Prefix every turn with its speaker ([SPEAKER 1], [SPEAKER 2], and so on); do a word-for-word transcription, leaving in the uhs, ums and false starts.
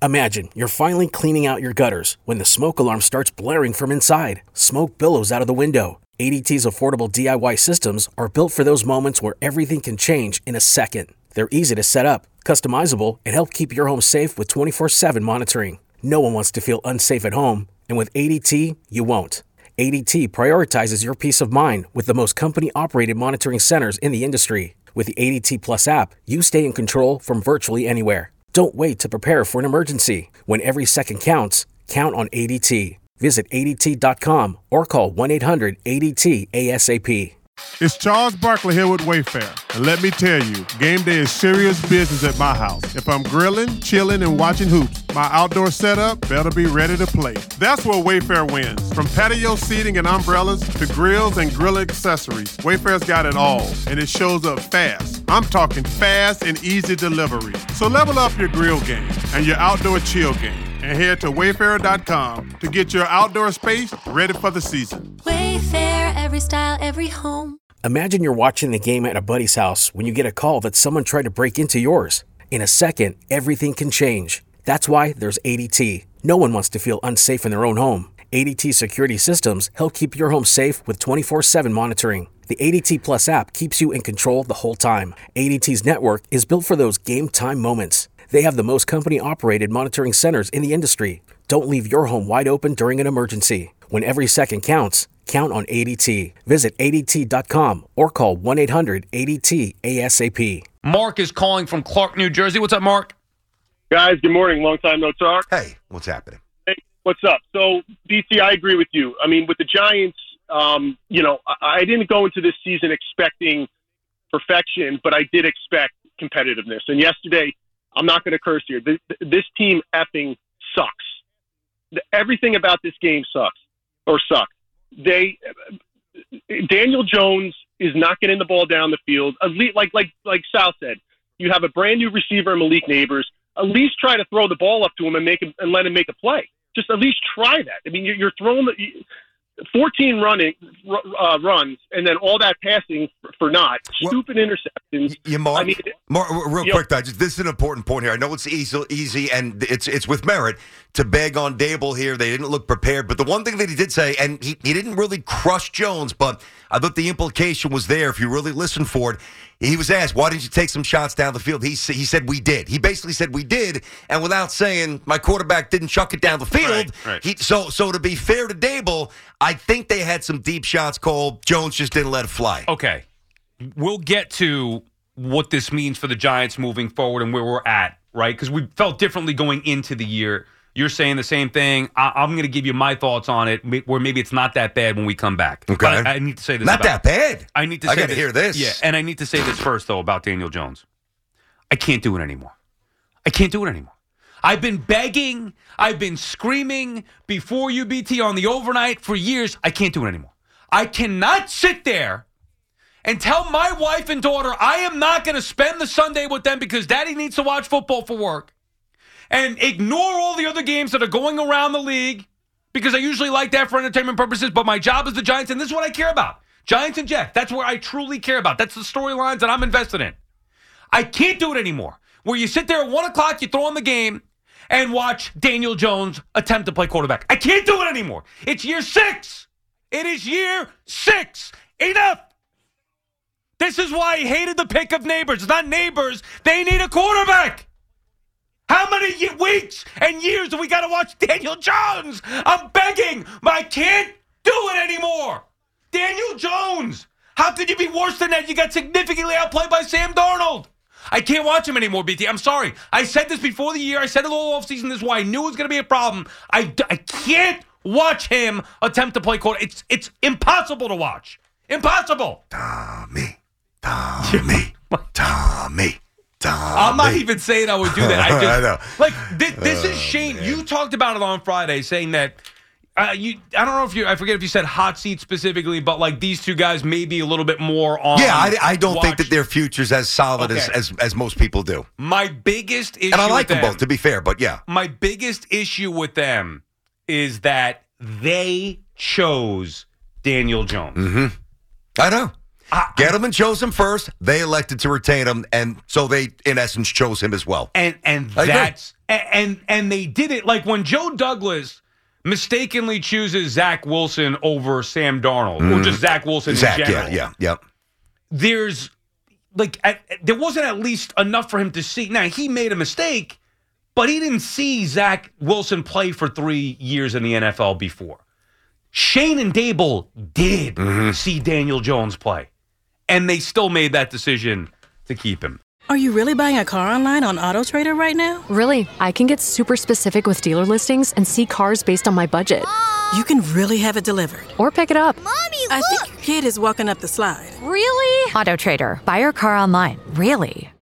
[SPEAKER 1] Imagine you're finally cleaning out your gutters when the smoke alarm starts blaring from inside. Smoke billows out of the window. A D T's affordable D I Y systems are built for those moments where everything can change in a second. They're easy to set up, customizable, and help keep your home safe with twenty-four seven monitoring. No one wants to feel unsafe at home, and with A D T, you won't. A D T prioritizes your peace of mind with the most company-operated monitoring centers in the industry. With the A D T Plus app, you stay in control from virtually anywhere. Don't wait to prepare for an emergency. When every second counts, count on A D T. Visit A D T dot com or call one eight hundred A D T ASAP.
[SPEAKER 2] It's Charles Barkley here with Wayfair. And let me tell you, game day is serious business at my house. If I'm grilling, chilling, and watching hoops, my outdoor setup better be ready to play. That's where Wayfair wins. From patio seating and umbrellas to grills and grill accessories, Wayfair's got it all, and it shows up fast. I'm talking fast and easy delivery. So level up your grill game and your outdoor chill game, and head to wayfair dot com to get your outdoor space ready for the season.
[SPEAKER 3] Wayfair, every style, every home.
[SPEAKER 1] Imagine you're watching the game at a buddy's house when you get a call that someone tried to break into yours. In a second, everything can change. That's why there's A D T. No one wants to feel unsafe in their own home. A D T security systems help keep your home safe with twenty-four seven monitoring. The A D T Plus app keeps you in control the whole time. A D T's network is built for those game time moments. They have the most company-operated monitoring centers in the industry. Don't leave your home wide open during an emergency. When every second counts, count on A D T. Visit A D T dot com or call one eight hundred A D T ASAP.
[SPEAKER 4] Mark is calling from Clark, New Jersey. What's up, Mark?
[SPEAKER 5] Guys, good morning. Long time no talk.
[SPEAKER 6] Hey, what's happening?
[SPEAKER 5] Hey, what's up? So, B T, I agree with you. I mean, with the Giants, um, you know, I, I didn't go into this season expecting perfection, but I did expect competitiveness. And yesterday, I'm not going to curse here. This, this team effing sucks. Everything about this game sucks or sucked. They, Daniel Jones is not getting the ball down the field. Like like like Sal said, you have a brand new receiver, Malik Neighbors. At least try to throw the ball up to him and make him and let him make a play. Just at least try that. I mean, you're, you're throwing the, fourteen running uh, runs and then all that passing for, for not stupid well, interceptions.
[SPEAKER 6] You, Mark,
[SPEAKER 5] I mean,
[SPEAKER 6] Mark, real quick, though, just, this is an important point here. I know it's easy, easy, and it's it's with merit to beg on Dable here. They didn't look prepared, but the one thing that he did say, and he, he didn't really crush Jones, but I thought the implication was there. If you really listen for it, he was asked, "Why didn't you take some shots down the field?" He he said, "We did." He basically said, "We did," and without saying my quarterback didn't chuck it down the field.
[SPEAKER 4] Right, right.
[SPEAKER 6] He, so so to be fair to Dable, I think they had some deep shots called. Jones just didn't let it fly.
[SPEAKER 4] Okay. We'll get to what this means for the Giants moving forward and where we're at, right? Because we felt differently going into the year. You're saying the same thing. I- I'm going to give you my thoughts on it, where maybe it's not that bad when we come back.
[SPEAKER 6] Okay.
[SPEAKER 4] But I, I need to say this.
[SPEAKER 6] Not
[SPEAKER 4] about,
[SPEAKER 6] that bad.
[SPEAKER 4] I need to say
[SPEAKER 6] I got to
[SPEAKER 4] this.
[SPEAKER 6] hear this.
[SPEAKER 4] Yeah, and I need to say this first, though, about Daniel Jones. I can't do it anymore. I can't do it anymore. I've been begging, I've been screaming before U B T on the overnight for years. I can't do it anymore. I cannot sit there and tell my wife and daughter I am not going to spend the Sunday with them because Daddy needs to watch football for work, and ignore all the other games that are going around the league because I usually like that for entertainment purposes, but my job is the Giants, and this is what I care about. Giants and Jets. That's where I truly care about. That's the storylines that I'm invested in. I can't do it anymore. Where you sit there at one o'clock, you throw on the game, and watch Daniel Jones attempt to play quarterback. I can't do it anymore. It's year six. It is year six. Enough. This is why I hated the pick of Neighbors. It's not Neighbors. They need a quarterback. How many weeks and years do we got to watch Daniel Jones? I'm begging, but I can't do it anymore. Daniel Jones. How could you be worse than that? You got significantly outplayed by Sam Darnold. I can't watch him anymore, B T. I'm sorry. I said this before the year. I said it all offseason. This is why I knew it was going to be a problem. I, I can't watch him attempt to play quarterback. It's, it's impossible to watch. Impossible.
[SPEAKER 6] Tommy. Tommy. Tommy. Tommy.
[SPEAKER 4] I'm not even saying I would do that. I just,
[SPEAKER 6] I know.
[SPEAKER 4] Like, this, this is
[SPEAKER 6] Oh,
[SPEAKER 4] Shane.
[SPEAKER 6] man.
[SPEAKER 4] You talked about it on Friday, saying that Uh, you, I don't know if you, I forget if you said hot seat specifically, but like these two guys may be a little bit more on.
[SPEAKER 6] Yeah, I, I don't
[SPEAKER 4] watch.
[SPEAKER 6] think that their future's as solid
[SPEAKER 4] Okay.
[SPEAKER 6] as, as as most people do.
[SPEAKER 4] My biggest issue
[SPEAKER 6] And I like
[SPEAKER 4] with
[SPEAKER 6] them both, to be fair, but yeah.
[SPEAKER 4] My biggest issue with them is that they chose Daniel Jones.
[SPEAKER 6] Mm-hmm. I know.
[SPEAKER 4] I,
[SPEAKER 6] Gettleman chose him first. They elected to retain him, and so they, in essence, chose him as well.
[SPEAKER 4] And and
[SPEAKER 6] I agree.
[SPEAKER 4] that's And, and, and they did it like when Joe Douglas mistakenly chooses Zach Wilson over Sam Darnold, mm. or just Zach Wilson
[SPEAKER 6] Zach,
[SPEAKER 4] in general.
[SPEAKER 6] Yeah, yeah, yeah.
[SPEAKER 4] There's, like, at, there wasn't at least enough for him to see. Now, he made a mistake, but he didn't see Zach Wilson play for three years in the N F L before. Shane and Dable did mm-hmm. see Daniel Jones play, and they still made that decision to keep him.
[SPEAKER 7] Are you really buying a car online on AutoTrader right now?
[SPEAKER 8] Really, I can get super specific with dealer listings and see cars based on my budget.
[SPEAKER 7] You can really have it delivered.
[SPEAKER 8] Or pick it up.
[SPEAKER 9] Mommy, look!
[SPEAKER 7] I think your kid is walking up the slide.
[SPEAKER 9] Really?
[SPEAKER 10] AutoTrader. Buy your car online. Really?